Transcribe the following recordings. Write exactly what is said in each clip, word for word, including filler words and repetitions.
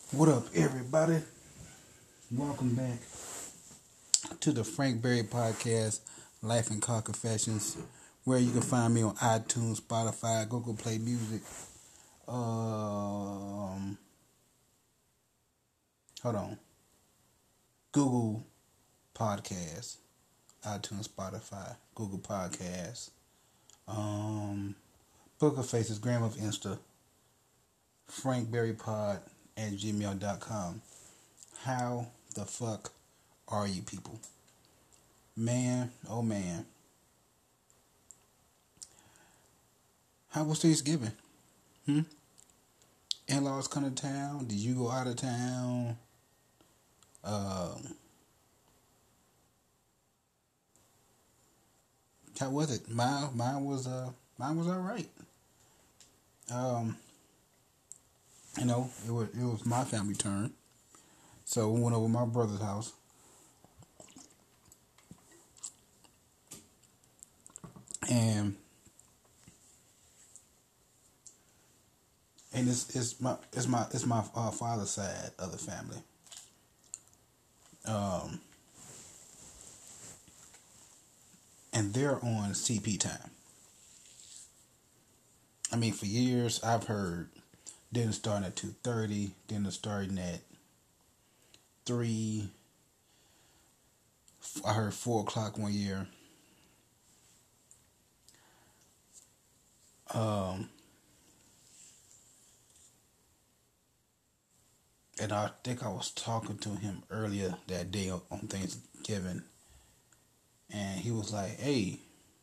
What up, everybody? Welcome back to the Frank Berry Podcast, Life and Car Confessions, where you can find me on iTunes, Spotify, Google Play Music. Um, hold on, Google Podcasts, iTunes, Spotify, Google Podcasts. Um, Book of Faces, Gram of Insta, frankberrypod at gmail dot com. How the fuck are you people? Man, oh man. How was Thanksgiving? Hmm? In-laws come to town? Did you go out of town? Um, how was it? Mine, mine was uh, mine was all right. Um, you know, it was it was my family turn, so we went over to my brother's house, and and it's it's my it's my it's my uh, father's side of the family. Um, and they're on C P time. I mean, for years I've heard dinner starting at two thirty, dinner starting at three. I heard four o'clock one year. Um, and I think I was talking to him earlier that day on Thanksgiving, and he was like, "Hey,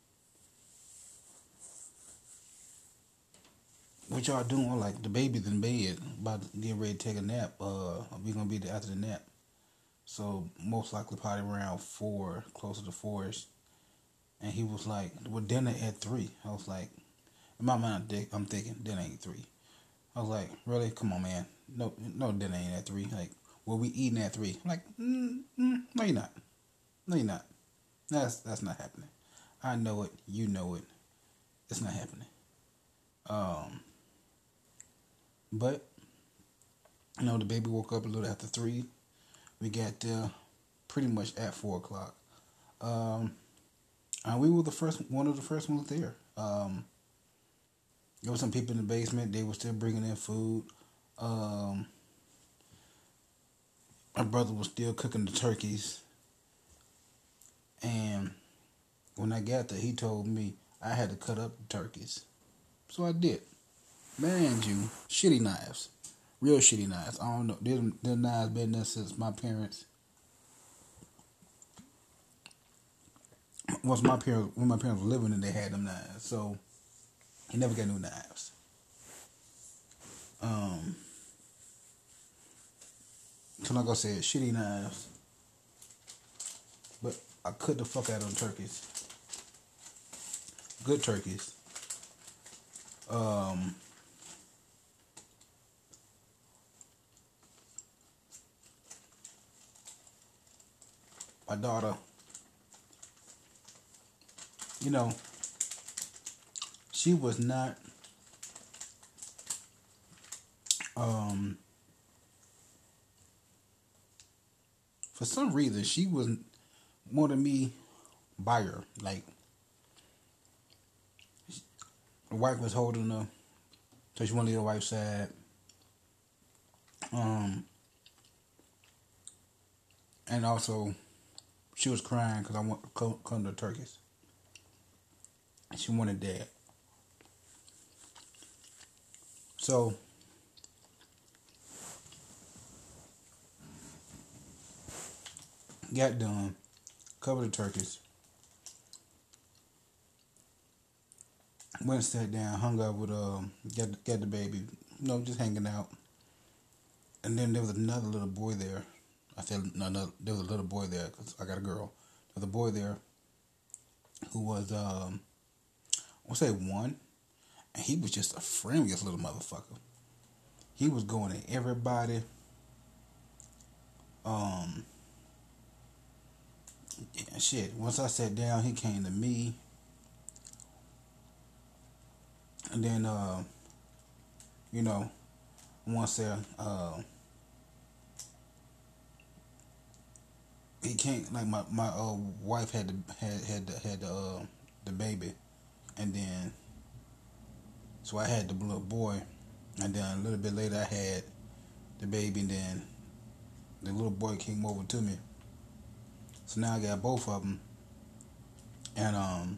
what y'all doing?" I'm like, "The baby's in bed, about to get ready to take a nap. Uh, we gonna be there after the nap, so most likely probably around four, closer to four-ish." And he was like, "Well, dinner at three." I was like, in my mind, I'm thinking dinner ain't three. I was like, "Really? Come on, man. No, no dinner ain't at three. Like, well, we eating at three." I'm like, mm, mm, "No, you're not. No, you're not. That's that's not happening. I know it. You know it. It's not happening." Um, but you know, the baby woke up a little after three. We got there pretty much at four o'clock. Um, and we were the first, one of the first ones there. Um, there were some people in the basement. They were still bringing in food. Um, my brother was still cooking the turkeys. And when I got there, he told me I had to cut up the turkeys. So I did. Man, you, shitty knives. Real shitty knives. I don't know. Them, them knives been there since my parents. Once my parents, when my parents were living, and they had them knives. So he never got new knives. Um, so like I said, shitty knives. But I cut the fuck out of them turkeys. Good turkeys. Um, my daughter, you know, she was not um for some reason she was wanting me by her. Like the wife was holding her, so she wanted to leave the wife's side. Um, and also she was crying because I want to come to the turkeys. She wanted dad. So got done, covered the turkeys, went and sat down, hung out with um, got got the baby, you know, just hanging out. And then there was another little boy there. I said no, no, there was a little boy there because I got a girl. There was a boy there who was um, I want to say one, and he was just a friendliest little motherfucker. He was going at everybody. Um, yeah, shit. Once I sat down, he came to me, and then uh, you know, once there, uh, he can't like my my uh, wife had the had had the, had the uh, the baby, and then so I had the little boy, and then a little bit later I had the baby, and then the little boy came over to me. So now I got both of them, and um,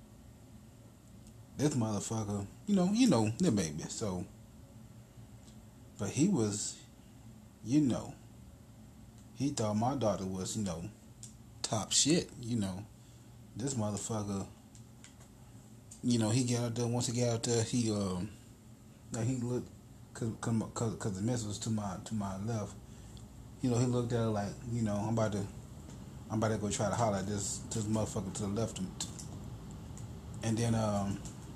this motherfucker, you know, you know, the baby. So, but he was, you know, he thought my daughter was, you know, top shit. You know, this motherfucker, you know, he got out there. Once he got out there, he um, like he looked, cause cause cause the miss was to my to my left. You know, he looked at her like, you know, I'm about to, I'm about to go try to holler at this this motherfucker to the left, and then um,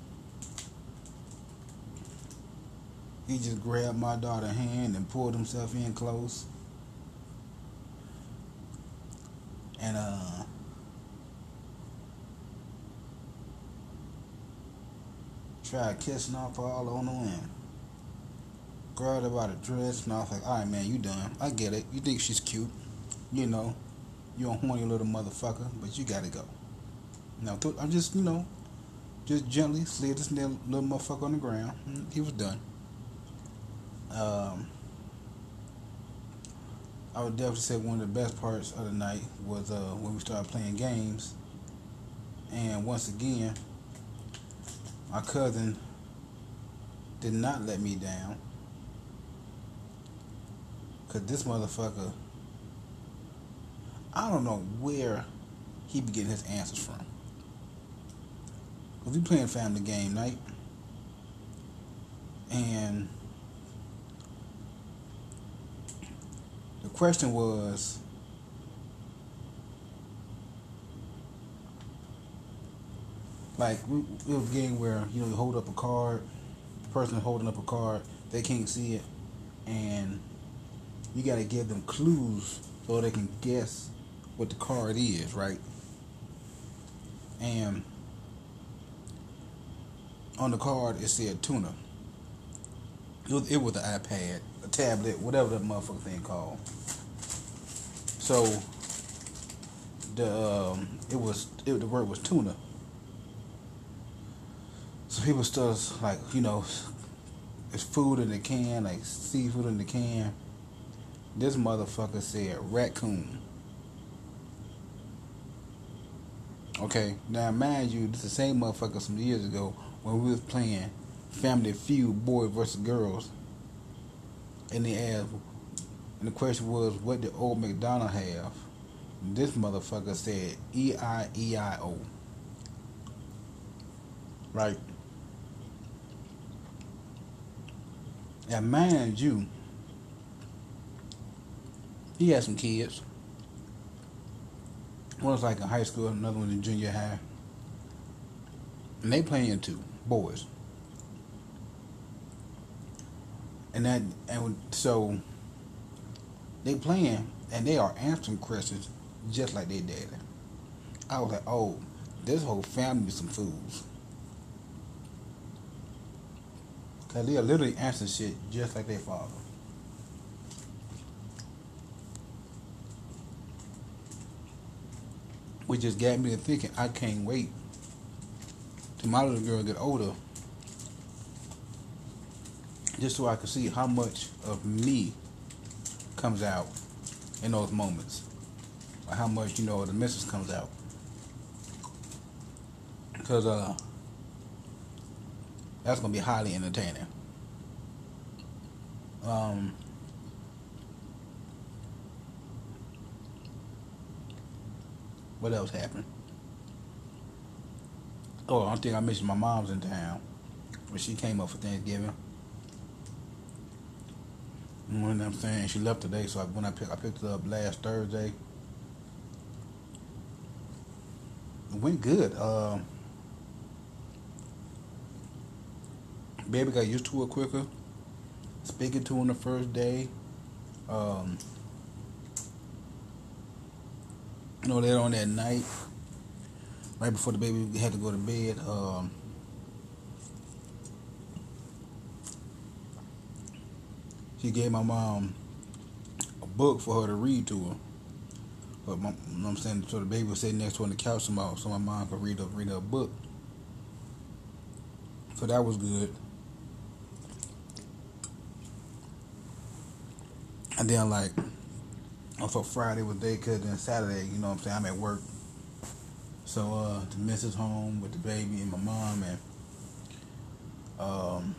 he just grabbed my daughter's hand and pulled himself in close, and uh, tried kissing off all on the wind. Grabbed her by the dress, and I was like, all right, man, you done. I get it. You think she's cute, you know. You a horny little motherfucker, but you gotta go. Now, I'm just, you know, just gently slid this little motherfucker on the ground. He was done. Um, I would definitely say one of the best parts of the night was uh, when we started playing games. And once again, my cousin did not let me down. Because this motherfucker, I don't know where he be getting his answers from. Because we playing family game night. And the question was, like, we, it was a game where, you know, you hold up a card, the person holding up a card, they can't see it, and you got to give them clues so they can guess what the card is, right? And on the card, it said tuna. It was, it was an iPad, a tablet, whatever that motherfucker thing called. So the um, it was it, the word was tuna. So people stuff like, you know, it's food in the can, like seafood in the can. This motherfucker said raccoon. Okay, now mind you, this is the same motherfucker some years ago when we was playing Family Feud, boy versus girls. And they asked, and the question was, what did old McDonald have? And this motherfucker said E I E I O. Right? And mind you, he had some kids. One was like in high school, another one in junior high. And they playing too, boys. And that, and so they playing, and they are answering questions just like they daddy. I was like, oh, this whole family is some fools. Cause they are literally answering shit just like their father. Which just got me to thinking, I can't wait till my little girl get older, just so I can see how much of me comes out in those moments, or how much, you know, the missus comes out. Because uh, that's gonna be highly entertaining. Um, what else happened? Oh, I think I mentioned my mom's in town when she came up for Thanksgiving. You know what I'm saying? She left today, so I, when I picked, I picked her up last Thursday. It went good. Uh, baby got used to it quicker. Speaking to her on the first day. Um, you know, later on that night, right before the baby had to go to bed, um, she gave my mom a book for her to read to her. But my, you know what I'm saying, so the baby was sitting next to her on the couch, so my, so my mom could read a read a book. So that was good. And then like also Friday was day cause then Saturday, you know what I'm saying, I'm at work. So uh the missus home with the baby and my mom and um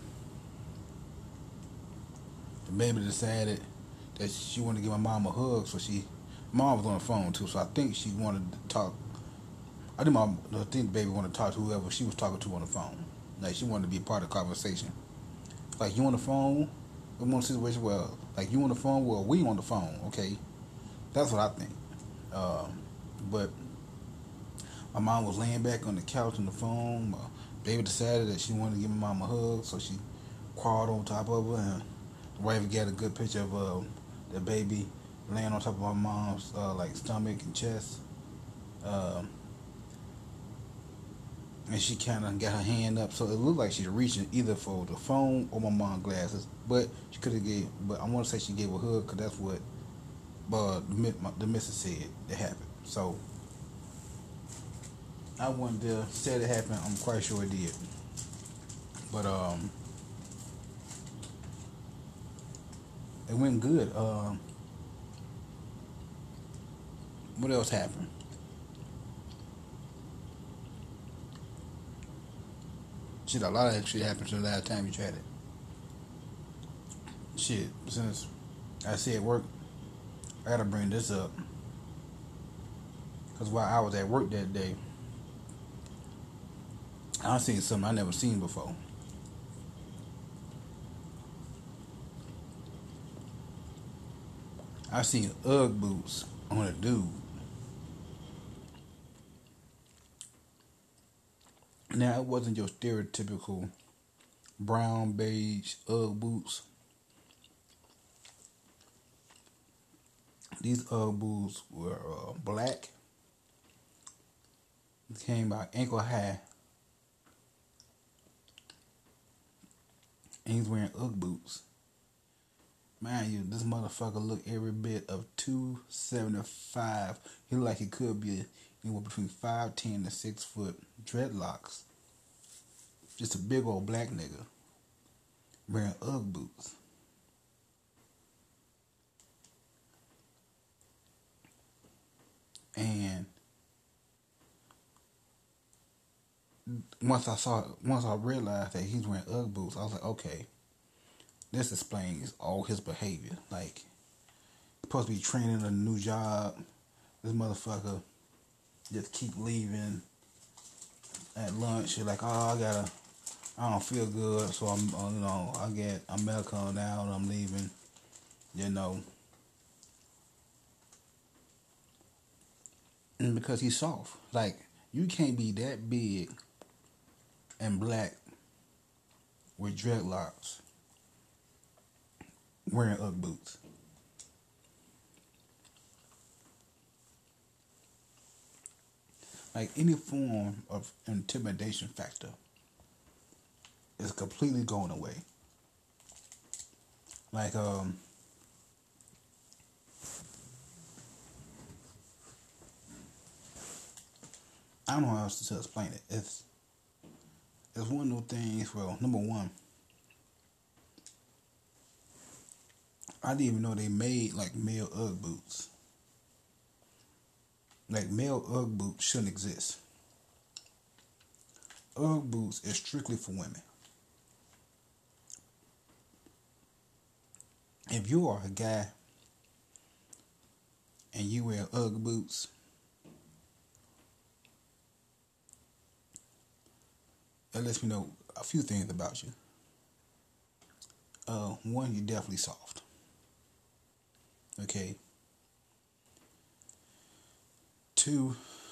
the baby decided that she wanted to give my mom a hug, so she mom was on the phone too, so I think she wanted to talk. I think my I think the baby wanted to talk to whoever she was talking to on the phone. Like she wanted to be a part of the conversation. Like you on the phone, we want a situation where like you on the phone, well we on the phone, okay? That's what I think. Um, but my mom was laying back on the couch on the phone. My baby decided that she wanted to give my mom a hug, so she crawled on top of her, and the wife got a good picture of uh, the baby laying on top of my mom's uh, like stomach and chest. Um, and she kind of got her hand up, so it looked like she's reaching either for the phone or my mom's glasses. But she could have gave, but I want to say she gave a hug because that's what uh, the, the missus said that happened. So I wanted to say it happened. I'm quite sure it did. But um, it went good. Um, what else happened? Shit, a lot of that shit happened since the last time you tried it. Shit, since I said work, I gotta bring this up. Because while I was at work that day, I seen something I never seen before. I seen Ugg boots on a dude. Now, it wasn't your stereotypical brown, beige Ugg boots. These Ugg boots were uh, black. They came by ankle high. And he's wearing Ugg boots. Mind you, this motherfucker look every bit of two seventy-five. He look like he could be anywhere between five ten to six foot, dreadlocks. Just a big old black nigga wearing Ugg boots. And once I saw, once I realized that he's wearing Ugg boots, I was like, okay, this explains all his behavior. Like, supposed to be training a new job. This motherfucker just keep leaving at lunch. You're like, oh, I gotta, I don't feel good, so I'm, uh, you know, I get, I'm medical now, and I'm leaving. You know, and because he's soft. Like, you can't be that big and black with dreadlocks wearing Ugg boots. Like, any form of intimidation factor is completely going away. Like, um, I don't know how else to explain it. It's it's one of those things. Well, number one, I didn't even know they made like male Ugg boots. Like, male Ugg boots shouldn't exist. Ugg boots is strictly for women. If you are a guy and you wear Ugg boots, that lets me know a few things about you. Uh, one, you're definitely soft. Okay. Two,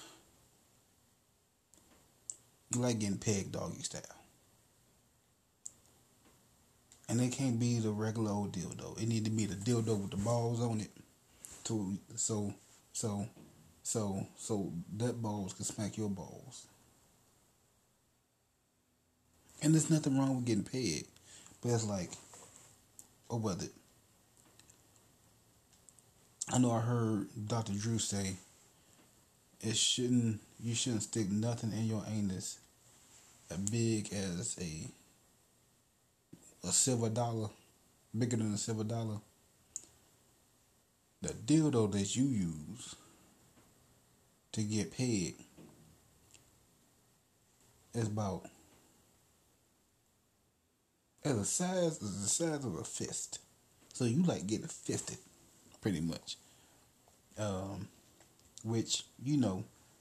you like getting pegged doggy style. And it can't be the regular old dildo. It need to be the dildo with the balls on it. To so so so so that balls can smack your balls. And there's nothing wrong with getting pegged. But it's like, oh, whether I know I heard Doctor Drew say it shouldn't you shouldn't stick nothing in your anus as big as a a silver dollar, bigger than a silver dollar. The dildo that you use to get paid is about as a size as the size of a fist. So you like getting fisted, pretty much. Um, which you know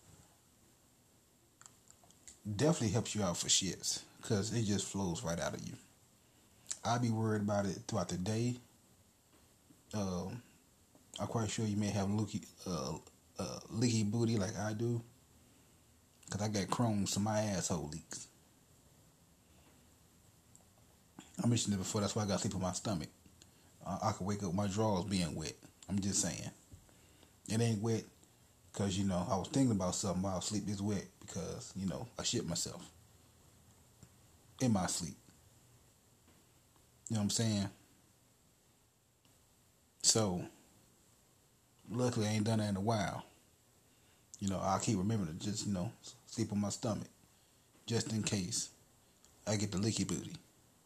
definitely helps you out for shits because it just flows right out of you. I be worried about it throughout the day. Um, I'm quite sure you may have leaky, uh, uh, leaky booty like I do, cause I got Crohn's, so my asshole leaks. I mentioned it before. That's why I got to sleep on my stomach. Uh, I could wake up with my drawers being wet. I'm just saying, it ain't wet because you know I was thinking about something while sleep is wet because you know I shit myself in my sleep. You know what I'm saying? So luckily I ain't done that in a while. You know, I keep remembering to just, you know, sleep on my stomach. Just in case I get the leaky booty.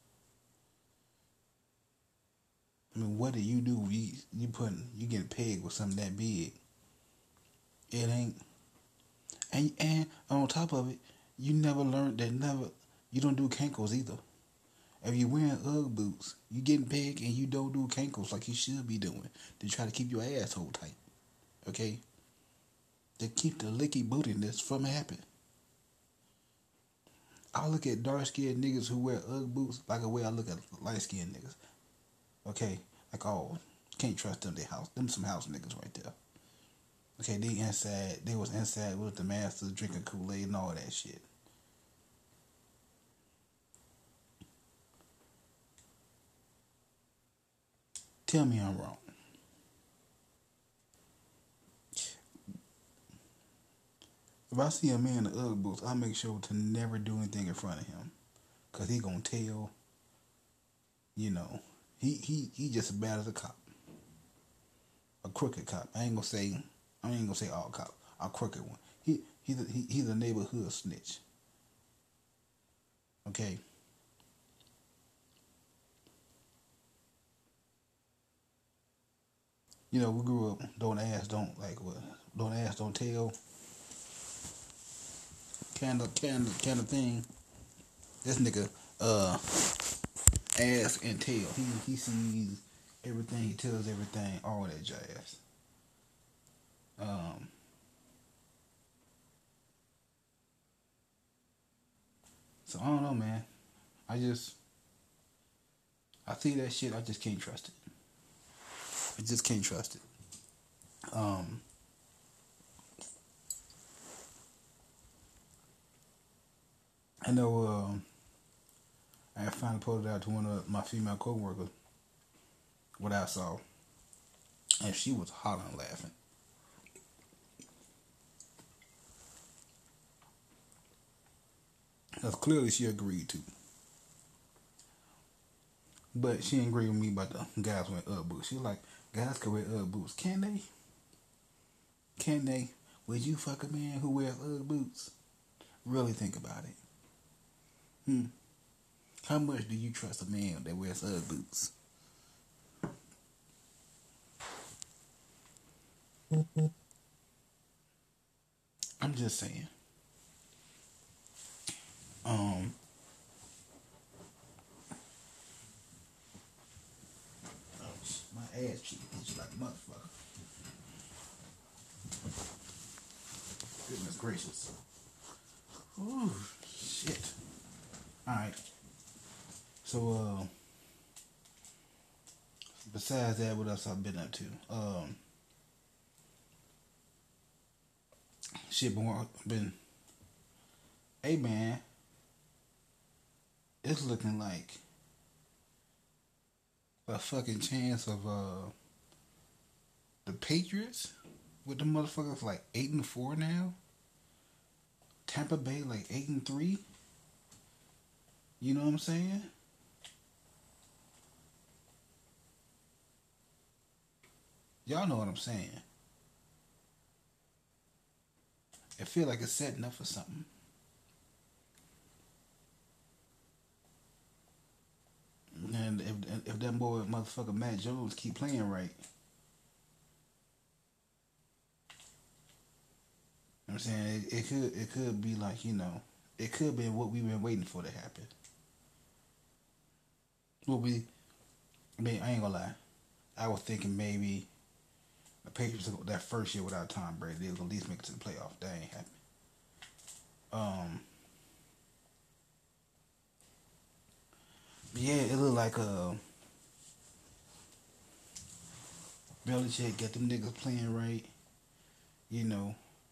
I mean, what do you do? You you putting you getting pegged with something that big. It ain't and and on top of it, you never learned that never you don't do cankles either. If you're wearing Ugg boots, you getting pegged and you don't do cankles like you should be doing to try to keep your asshole tight. Okay? To keep the licky bootiness from happening. I look at dark skinned niggas who wear Ugg boots like the way I look at light skinned niggas. Okay, like oh, can't trust them. They house them some house niggas right there. Okay, they inside. They was inside with the masters drinking Kool Aid and all that shit. Tell me I'm wrong. If I see a man in the Ugg boots, I make sure to never do anything in front of him, cause he gonna tell. You know, he he he just as bad as a cop, a crooked cop. I ain't gonna say. I ain't gonna say all cop. A crooked one. He he's a, he, he's a neighborhood snitch. Okay. You know, we grew up don't ask, don't like what, don't ask, don't tell, kind of, kind of, kind of thing. This nigga, uh, ask and tell. He he sees everything, he tells everything, all that jazz. Um, so I don't know, man. I just, I see that shit. I just can't trust it. I just can't trust it. Um, I know. Um, I finally posted out to one of my female coworkers what I saw, and she was hollering, laughing. Because clearly she agreed to. But she didn't agree with me about the guys wearing Ugg boots. She was like, guys can wear Ugg boots. Can they? Can they? Would you fuck a man who wears Ugg boots? Really think about it. Hmm. How much do you trust a man that wears Ugg boots? I'm just saying. Um, my ass cheek is like a motherfucker. Goodness gracious. Ooh, shit. Alright. So, uh, besides that, what else I've been up to? Um, shit, been, been, hey man, it's looking like a fucking chance of, uh, the Patriots with the motherfuckers like eight and four now. Tampa Bay like eight and three. You know what I'm saying? Y'all know what I'm saying. It feel like it's setting up for something. And if if that boy motherfucker Matt Jones keep playing right, you know what I'm saying it, it could it could be like you know it could be what we've been waiting for to happen. What we, I mean, I ain't gonna lie. I was thinking maybe the Patriots that first year without Tom Brady, they was gonna at least make it to the playoff. That ain't happening. Um, yeah, it looked like uh, Belichick got them niggas playing right. You know,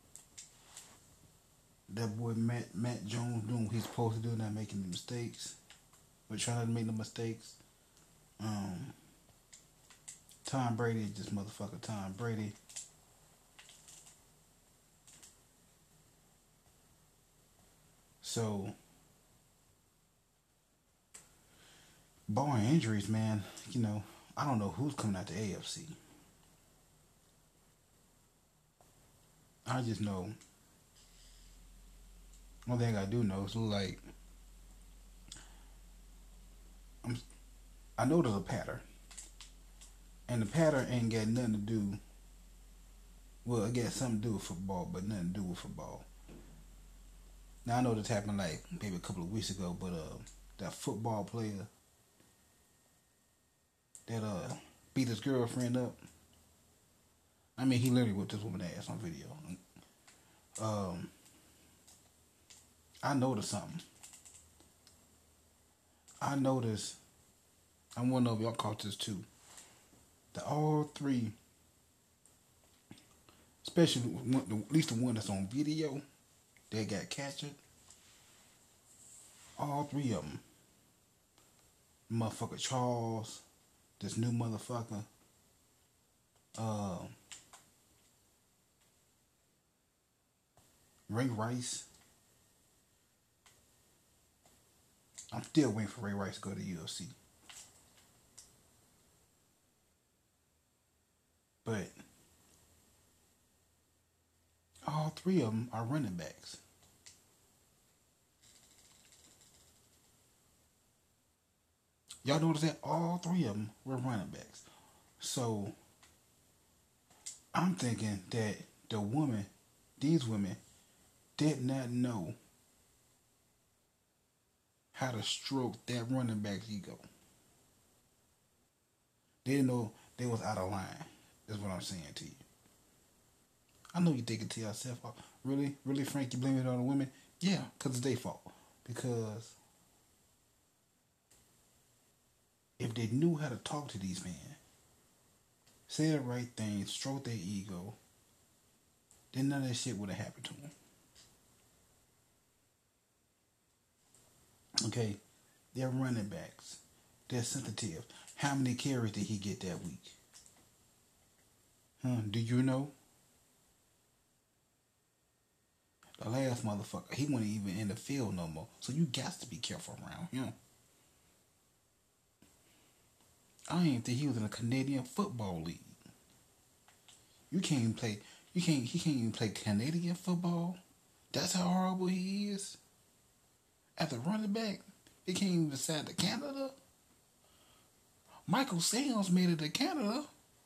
that boy Matt Matt Jones doing what he's supposed to do, not making the mistakes. We're trying not to make no mistakes. Um, Tom Brady is just motherfucker Tom Brady. So, barring injuries, man, you know, I don't know who's coming out the A F C. I just know one thing I do know is like I'm, I know there's a pattern, and the pattern ain't got nothing to do. Well, it got something to do with football, but nothing to do with football. Now I know this happened like maybe a couple of weeks ago, but uh, that football player that uh beat his girlfriend up. I mean, he literally whipped this woman's ass on video. Um, I noticed something. I noticed. I want to know if y'all caught this too. That all three, especially one, at least the one that's on video, that got captured. All three of them, motherfucker Charles, this new motherfucker, uh, Ray Rice. I'm still waiting for Ray Rice to go to U F C. But all three of them are running backs. Y'all notice that all three of them were running backs. So I'm thinking that the woman, these women, did not know how to stroke that running back's ego. They didn't know they was out of line. That's what I'm saying to you. I know you thinking to yourself, oh, really, really, Frank, you blame it on the women? Yeah, because it's their fault. Because if they knew how to talk to these men, say the right thing, stroke their ego, then none of that shit would have happened to them. Okay, they're running backs. They're sensitive. How many carries did he get that week? Huh? Do you know? The last motherfucker, he wasn't even in the field no more. So you got to be careful around him. I didn't think he was in a Canadian football league. You can't even play. You can't. He can't even play Canadian football. That's how horrible he is. As a running back, he can't even decide to Canada. Michael Sams made it to Canada.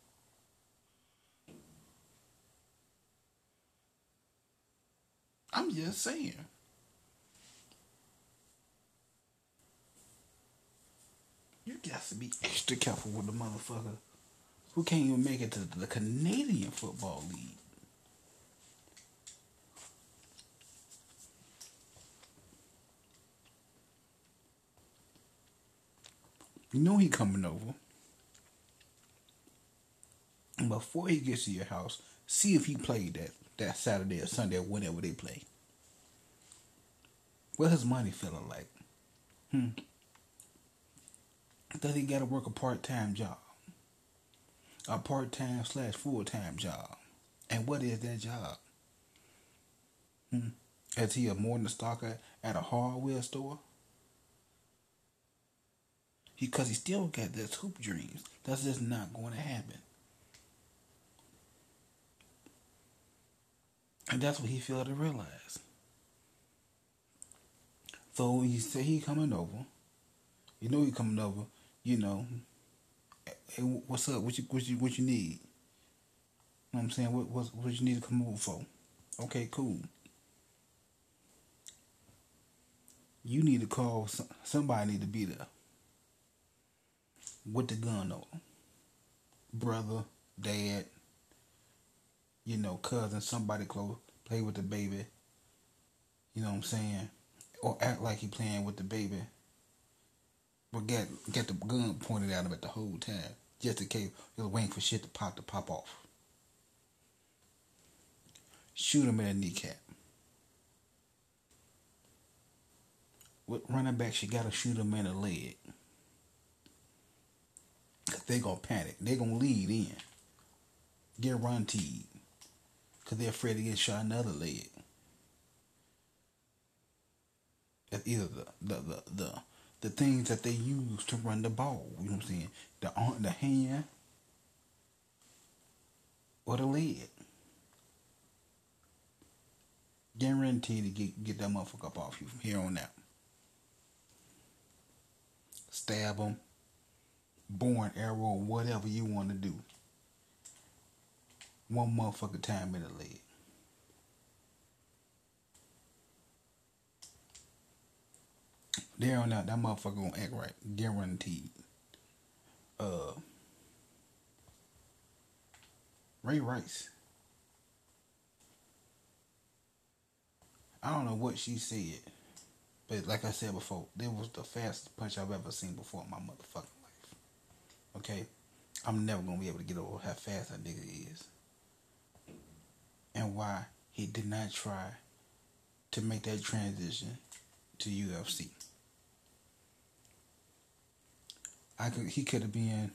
I'm just saying. You got to be extra careful with the motherfucker who can't even make it to the Canadian Football League. You know he coming over. And before he gets to your house, see if he played that, that Saturday or Sunday or whenever they play. What his money feeling like? Hmm. Does he gotta work a part-time job? A part-time slash full-time job? And what is that job? Hmm. Is he a morning stalker at a hardware store? He, cause he still got those hoop dreams. That's just not going to happen. And that's what he failed to realize. So he said he coming over. You know he coming over. You know, hey, what's up? What you what you what you need? You know what I'm saying? What what what you need to come over for? Okay, cool. You need to call. Somebody need to be there with the gun on. Brother, dad, you know, cousin, somebody close. Play with the baby. You know what I'm saying? Or act like he playing with the baby. But get get the gun pointed at him at the whole time. Just in case he was waiting for shit to pop to pop off. Shoot him in the kneecap. With running back, she gotta shoot him in the leg. Cause they gonna panic. They gonna lead in. Guaranteed. Cause they're afraid to get shot in the other leg. That's either the the, the the the things that they use to run the ball. You know what I'm saying? The arm, the hand, or the leg. Guaranteed to get get that motherfucker up off you from here on out. Stab them, boring arrow, whatever you want to do. One motherfucker time in the leg. There on out, that motherfucker gonna act right, guaranteed. Uh, Ray Rice. I don't know what she said, but like I said before, that was the fastest punch I've ever seen before in my motherfucking life. Okay, I'm never gonna be able to get over how fast that nigga is, and why he did not try to make that transition to U F C. I could, he could have been.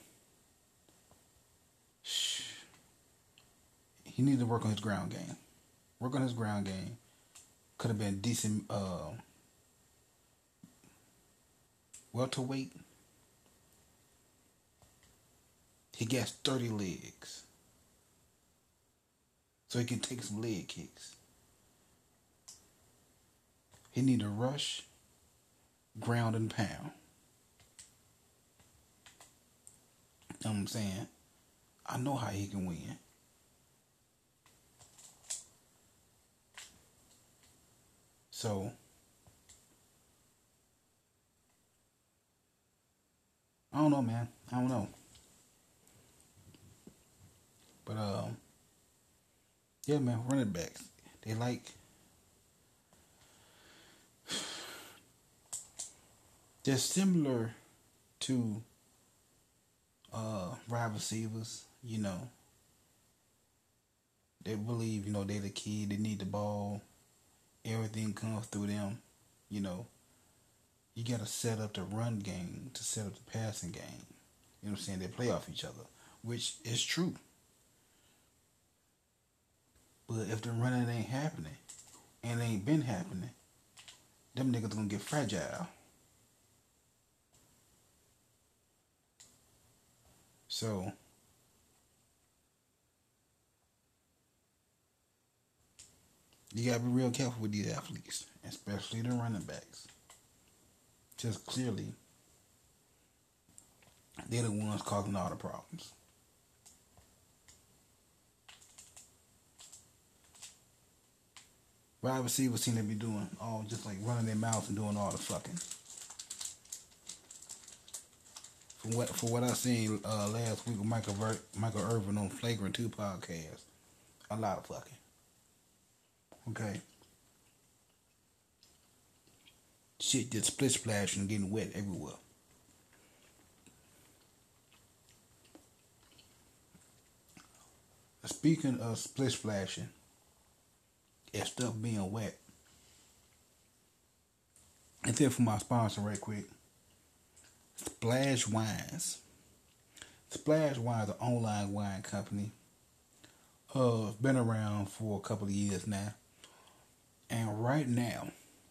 Shh, he needed to work on his ground game. Work on his ground game. Could have been decent. Uh, welterweight. He got thirty legs, so he can take some leg kicks. He need to rush, ground and pound. You know what I'm saying? I know how he can win. So, I don't know, man. I don't know. But, um, yeah, man, running backs. They like, they're similar to uh, wide receivers, you know. They believe, you know, they're the key. They need the ball. Everything comes through them, you know. You got to set up the run game to set up the passing game. You know what I'm saying? They play off each other, which is true. But if the running ain't happening, and it ain't been happening, them niggas gonna get fragile. So, you gotta be real careful with these athletes, especially the running backs. Just clearly, they're the ones causing all the problems. Wide receivers seem to be doing all just like running their mouths and doing all the fucking. For what for what I seen uh, last week with Michael Ver- Michael Irvin on Flagrant Two podcast, a lot of fucking. Okay. Shit just split splash and getting wet everywhere. Speaking of split splashing and stuff being wet, and then for my sponsor right quick, Splash Wines. Splash Wines is an online wine company. Uh, been around for a couple of years now. And right now,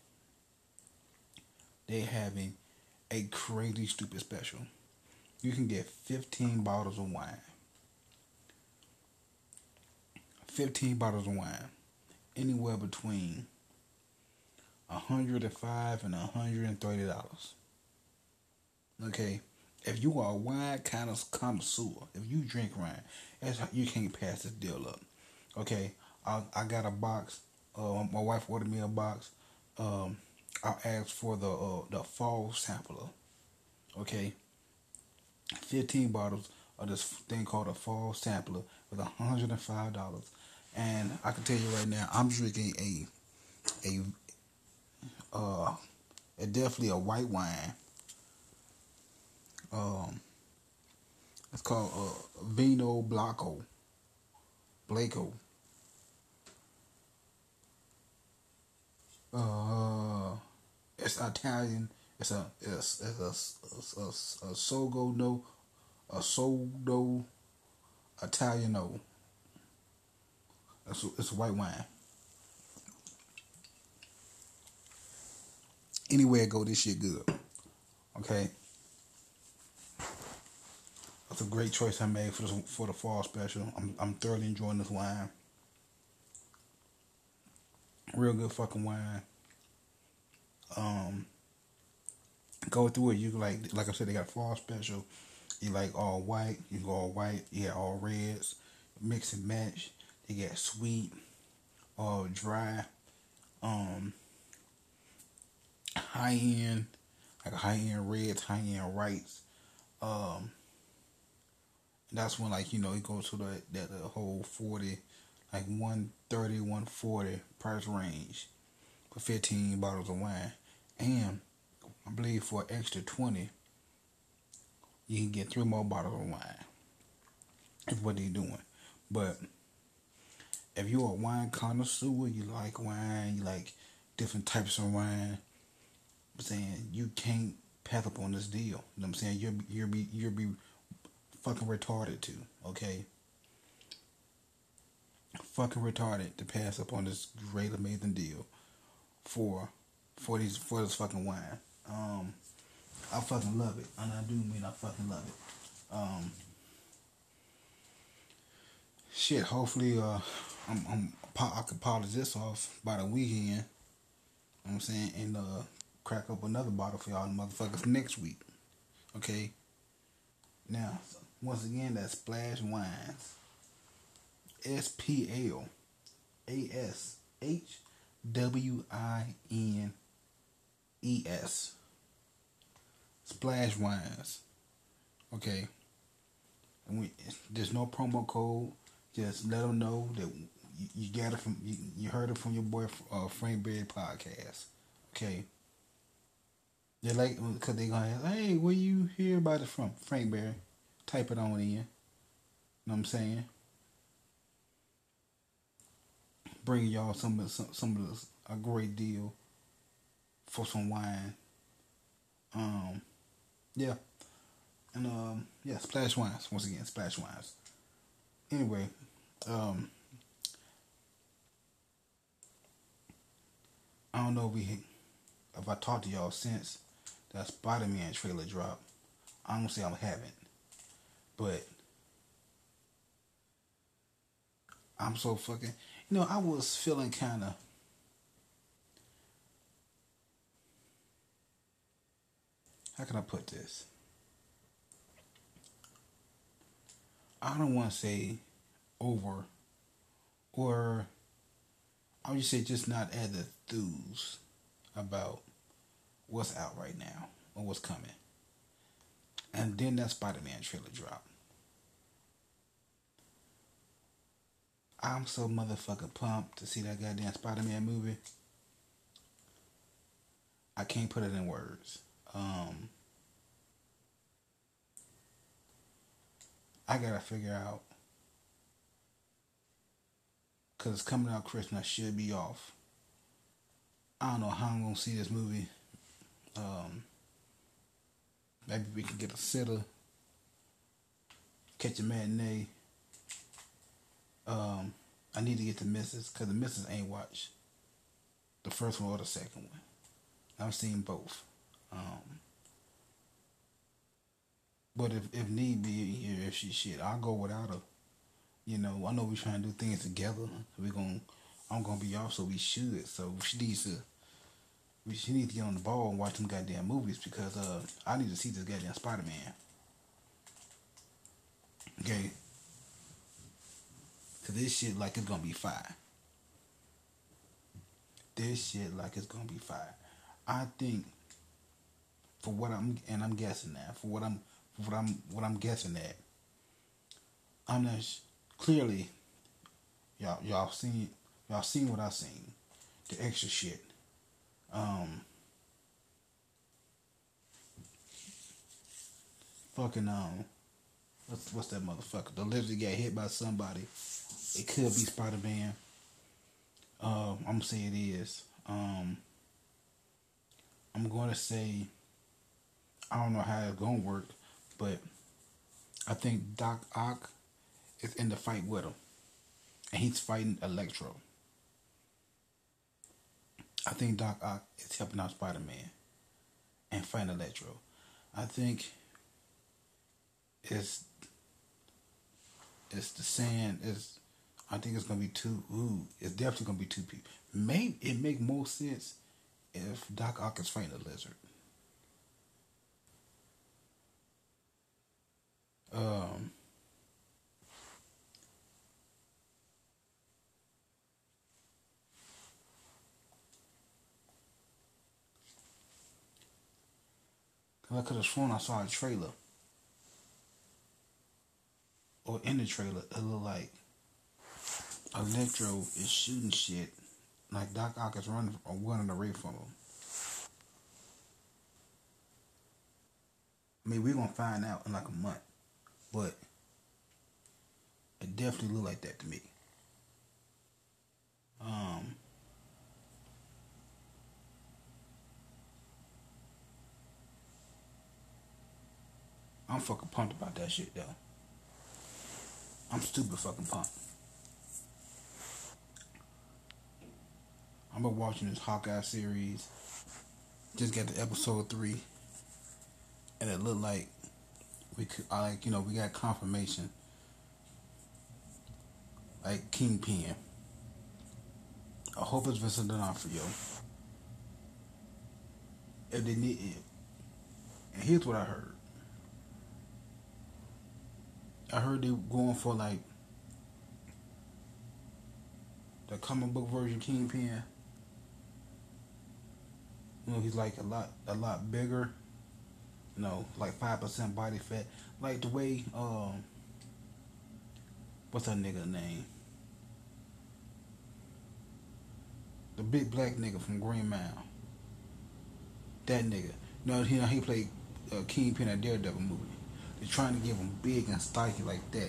they're having a crazy stupid special. You can get fifteen bottles of wine. fifteen bottles of wine. anywhere between a hundred and five and a hundred and thirty dollars. Okay, if you are a wine kind of connoisseur, if you drink wine, that's you can't pass this deal up. Okay, I I got a box. Uh, my wife ordered me a box. Um, I asked for the uh, the fall sampler. Okay, fifteen bottles of this thing called a fall sampler with a hundred and five dollars. And I can tell you right now, I'm drinking a a uh a definitely a white wine. Um, it's called uh, Vino Blanco, Blanco. Uh, it's Italian. It's a it's, it's a, a, a, a Sogo no a Sodo Italiano. It's a, it's a white wine. Anywhere I go, this shit good. Okay, that's a great choice I made for this, for the fall special. I'm I'm thoroughly enjoying this wine. Real good fucking wine. Um, go through it. You like like I said, they got fall special. You like all white. You go all white. You got all reds. Mix and match. They got sweet, all dry, um, high end, like high end reds, high end whites. Um, that's when like you know it goes to the that the whole forty, like one thirty, one forty price range for fifteen bottles of wine, and I believe for an extra twenty, you can get three more bottles of wine. That's what they doing, but if you're a wine connoisseur, you like wine, you like different types of wine. I'm saying you can't pass up on this deal. You know what I'm saying? You'll you'll be you'll be fucking retarded too. Okay, fucking retarded to pass up on this great amazing deal for for these for this fucking wine. Um, I fucking love it, and I do mean I fucking love it. Um, shit. Hopefully, uh, I'm, I'm I can polish this off by the weekend. You know what I'm saying, and uh, crack up another bottle for y'all motherfuckers next week. Okay. Now, once again, that's Splash Wines. S P L A S H W I N E S. Splash Wines. Okay. And we, there's no promo code. Just let them know that you, you got it from you, you heard it from your boy uh, Frank Berry podcast. Okay. They're like, because they're gonna ask, hey, where you hear about it from? Frank Berry. Type it on in. You know what I'm saying? Bring y'all some of some, some of this, a great deal for some wine. Um, yeah, and um, yeah, Splash Wines once again, Splash Wines. Anyway, um, I don't know if we if I talked to y'all since that Spider Man trailer dropped. I don't say I haven't, but I'm so fucking. You know, I was feeling kind of. How can I put this? I don't want to say over, or I would just say just not as enthused about what's out right now or what's coming. And then that Spider Man trailer dropped. I'm so motherfucking pumped to see that goddamn Spider Man movie. I can't put it in words. Um, I gotta figure out, cause it's coming out Christmas. I should be off. I don't know how I'm gonna see this movie. Um, maybe we can get a sitter, catch a matinee. Um, I need to get the missus, cause the missus ain't watched the first one or the second one. I've seen both. Um, but if, if need be, if she shit, I'll go without her. You know, I know we're trying to do things together. We're gonna, I'm gonna be off, so we should. So she needs to we she needs to get on the ball and watch them goddamn movies because uh I need to see this goddamn Spider Man. Okay, cause this shit like it's gonna be fire. This shit like it's gonna be fire. I think for what I'm and I'm guessing that for what I'm for what I'm what I'm guessing at. I'm not sh- clearly y'all y'all seen y'all seen what I seen. The extra shit. Um, fucking um, what's what's that motherfucker? The lizard got hit by somebody. It could be Spider Man. Um, I'm gonna say it is. Um, I'm gonna say I don't know how it's gonna work, but I think Doc Ock is in the fight with him, and he's fighting Electro. I think Doc Ock is helping out Spider Man and fighting Electro. I think it's it's the saying is I think it's gonna be two. Ooh, it's definitely gonna be two people. Maybe it make more sense if Doc Ock is fighting a lizard. Um, cause I could have sworn I saw a trailer, or in the trailer, it looked like Electro is shooting shit, like Doc Ock is running or running away from him. I mean, we're gonna find out in like a month, but it definitely looked like that to me. Um, I'm fucking pumped about that shit though. I'm stupid fucking pumped. I've been watching this Hawkeye series. Just got to episode three, and it looked like we could, like, you know, we got confirmation, like Kingpin. I hope it's Vincent D'Onofrio. If they need it, and here's what I heard. I heard they going for like the comic book version Kingpin. You know, he's like a lot, a lot bigger. You know, like five percent body fat, like the way um, what's that nigga name? The big black nigga from Green Mile. That nigga. You know, he he played uh, Kingpin at Daredevil movie. They're trying to give him big and stocky like that.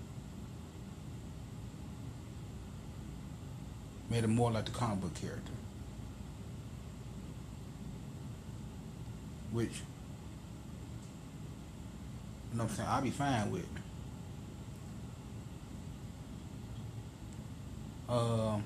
Made him more like the comic book character. Which, you know what I'm saying, I'll be fine with. Um,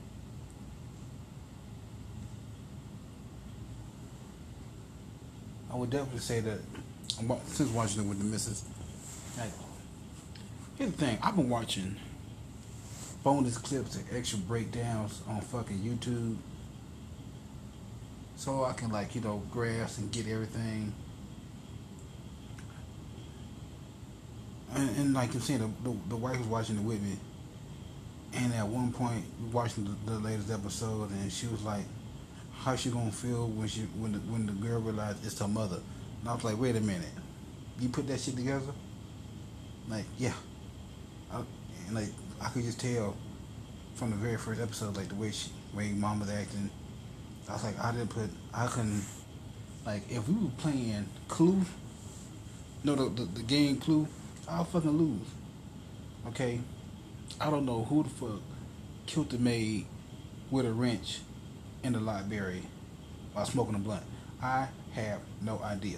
I would definitely say that since watching it with the missus, like, here's the thing, I've been watching bonus clips and extra breakdowns on fucking YouTube, so I can, like, you know, grasp and get everything. And, and like I'm saying, the, the, the wife was watching it with me, and at one point we watching the, the latest episode, and she was like, "How she gonna feel when she when the when the girl realized it's her mother?" And I was like, "Wait a minute, you put that shit together?" Like, yeah, I, and like I could just tell from the very first episode, like the way she, way mom was acting. I was like, I didn't put, I couldn't, like, if we were playing Clue, no, the, the, the game Clue, I'll fucking lose. Okay? I don't know who the fuck killed the maid with a wrench in the library while smoking a blunt. I have no idea.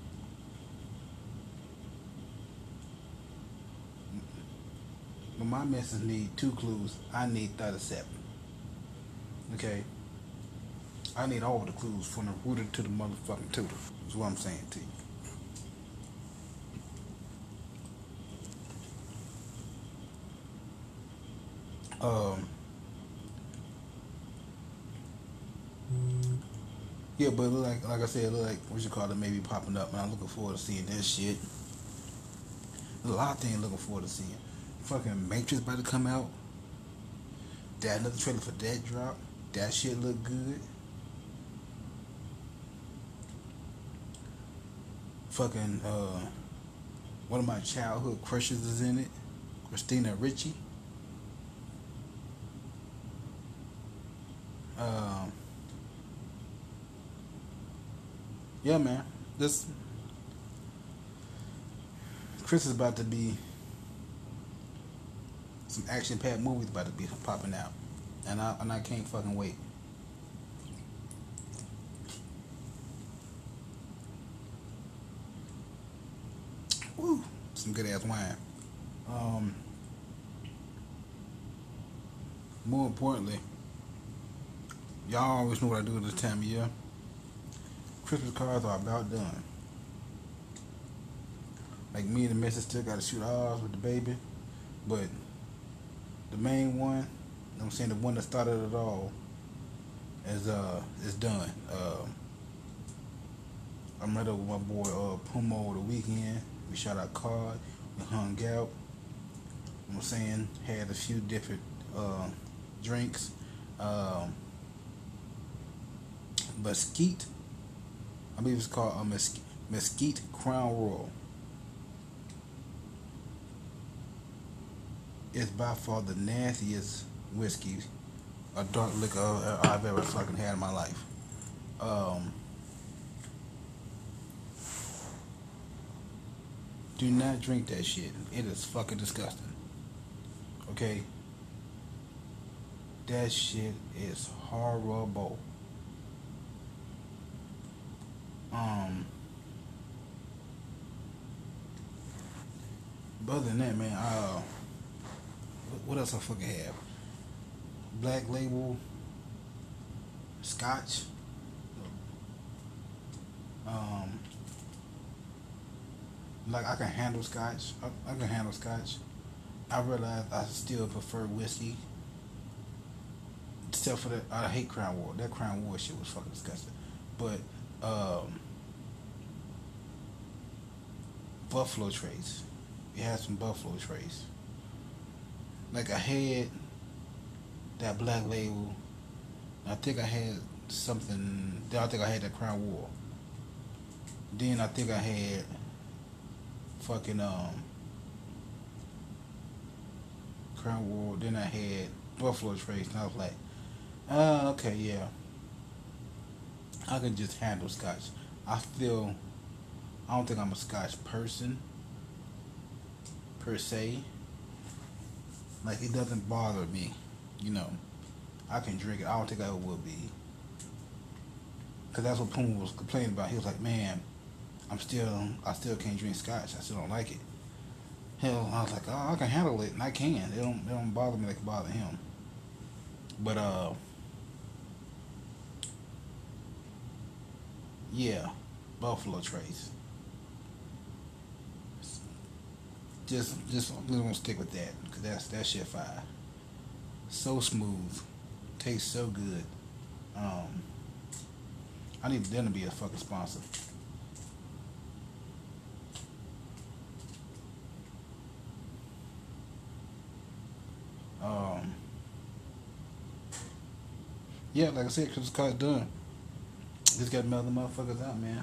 But my missus need two clues. I need thirty-seven. Okay? I need all the clues from the rooter to the motherfucking tutor. Is what I'm saying to you. Um, Yeah, but it look like like I said, it look like what you call it, maybe popping up, and I'm looking forward to seeing that shit. There's a lot of things looking forward to seeing. Fucking Matrix about to come out. That another trailer for that drop. That shit look good. Fucking uh, one of my childhood crushes is in it. Christina Ricci. Um, yeah, man. This Chris is about to be some action-packed movies about to be popping out, and I and I can't fucking wait. Woo, some good ass wine. Um, more importantly, y'all always know what I do at this time of year. Christmas cards are about done. Like me and the missus still got to shoot ours with the baby, but the main one, I'm saying the one that started it all, is uh is done. Uh, I met up with my boy uh, Puma over the weekend. We shot our card, we hung out. I'm saying had a few different uh, drinks. Um, Mesquite, I believe it's called a uh, Mesquite, Mesquite Crown Royal. It's by far the nastiest whiskey, a dark liquor I've ever fucking had in my life. Um, do not drink that shit. It is fucking disgusting. Okay? That shit is horrible. Um, but other than that, man, uh, what else I fucking have? Black Label, Scotch. Um, like I can handle Scotch. I, I can handle Scotch. I realize I still prefer whiskey. Except for that, I hate Crown Royal. That Crown Royal shit was fucking disgusting. But um, Buffalo Trace. It had some Buffalo Trace. Like I had that Black Label. I think I had something. Then I think I had that Crown Royal. Then I think I had fucking um Crown Royal. Then I had Buffalo Trace, and I was like, uh, okay, yeah, I can just handle Scotch. I feel I don't think I'm a Scotch person per se. Like it doesn't bother me, you know. I can drink it. I don't think I would be, cause that's what Puma was complaining about. He was like, man, I'm still, I still can't drink Scotch. I still don't like it. Hell, I was like, oh, I can handle it, and I can. It don't, it don't bother me like it bother him. But uh, yeah, Buffalo Trace. Just, just, I'm gonna stick with that, cause that's that shit fire. So smooth, tastes so good. Um, I need them to be a fucking sponsor. Um, yeah, like I said, Christmas card's done. Just got other motherfuckers out, man.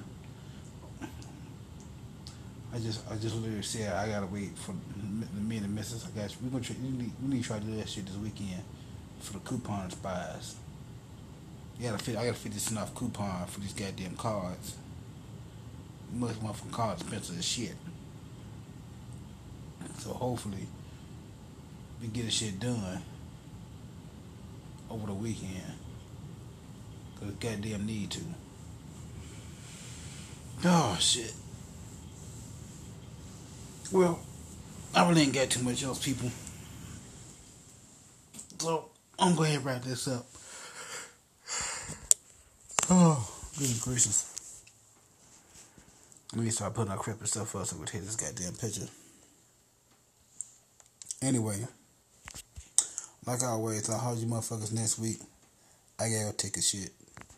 I just, I just literally said I gotta wait for me and the missus. I got you. We gonna try, we need, we need to try to do that shit this weekend for the coupon spies. Yeah, I gotta fit, I gotta fit this enough coupon for these goddamn cards. Most motherfucking cards expensive as shit. So hopefully we get this shit done over the weekend. Cause goddamn need to. Oh shit. Well, I really ain't got too much else, people. So I'm going to wrap this up. Oh, goodness gracious. Let me start putting our crap and stuff up so we can take this goddamn picture. Anyway, like always, I'll hold you motherfuckers next week. I gotta go take a shit.